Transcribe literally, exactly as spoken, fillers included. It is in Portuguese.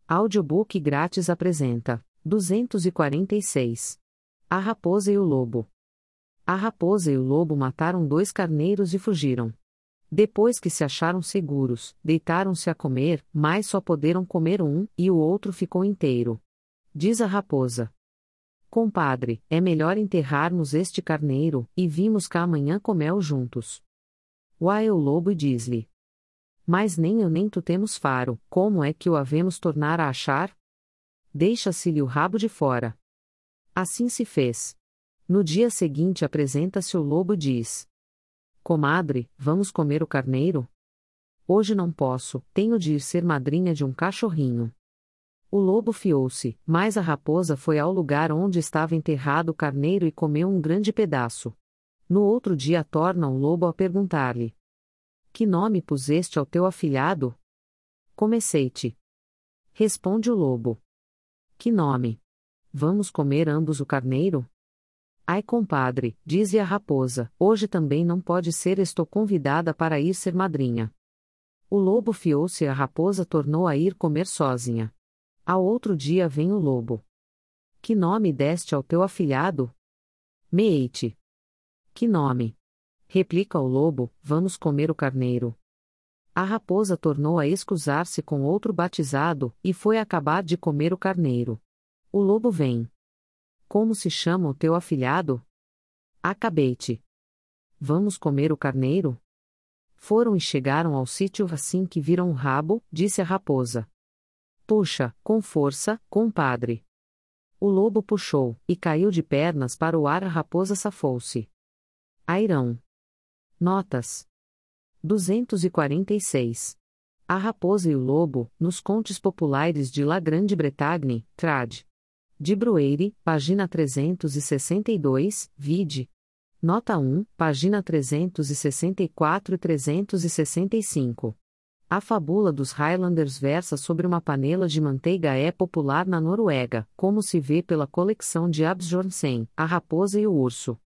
Audiobook grátis apresenta: duzentos e quarenta e seis. A Raposa e o Lobo. A raposa e o lobo mataram dois carneiros e fugiram. Depois que se acharam seguros, deitaram-se a comer, mas só poderam comer um, e o outro ficou inteiro. Diz a raposa: compadre, é melhor enterrarmos este carneiro, e vimos cá amanhã comê-lo juntos. Uai o lobo e diz-lhe: mas nem eu nem tu temos faro, como é que o havemos tornar a achar? Deixa-se-lhe o rabo de fora. Assim se fez. No dia seguinte apresenta-se o lobo e diz: comadre, vamos comer o carneiro? Hoje não posso, tenho de ir ser madrinha de um cachorrinho. O lobo fiou-se, mas a raposa foi ao lugar onde estava enterrado o carneiro e comeu um grande pedaço. No outro dia torna o lobo a perguntar-lhe: que nome puseste ao teu afilhado? Comecei-te. Responde o lobo: que nome? Vamos comer ambos o carneiro? Ai compadre, diz-lhe a raposa, hoje também não pode ser, estou convidada para ir ser madrinha. O lobo fiou-se e a raposa tornou a ir comer sozinha. Ao outro dia vem o lobo: que nome deste ao teu afilhado? Meei-te. Que nome? Replica o lobo: vamos comer o carneiro. A raposa tornou a escusar-se com outro batizado, e foi acabar de comer o carneiro. O lobo vem: como se chama o teu afilhado? Acabei-te. Vamos comer o carneiro? Foram e chegaram ao sítio. Assim que viram o rabo, disse a raposa: puxa, com força, compadre. O lobo puxou, e caiu de pernas para o ar. A raposa safou-se. Airão. Notas: duzentos e quarenta e seis. A Raposa e o Lobo, nos Contos Populares de La Grande-Bretagne, trad. De Brueire, página trezentos e sessenta e dois, vide. Nota um, página trezentos e sessenta e quatro e trezentos e sessenta e cinco. A fábula dos Highlanders versa sobre uma panela de manteiga. É popular na Noruega, como se vê pela coleção de Asbjørnsen, A Raposa e o Urso.